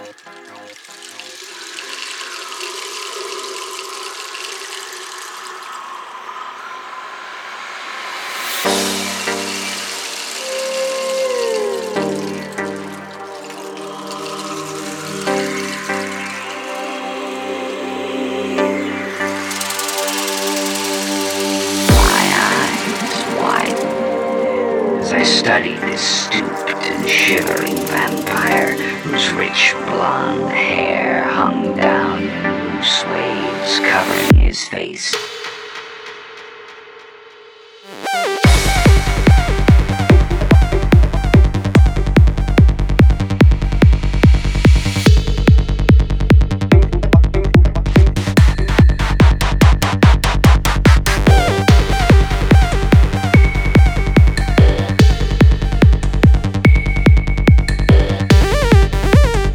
I studied this stooped and shivering vampire whose rich blonde hair hung down in loose waves covering his face.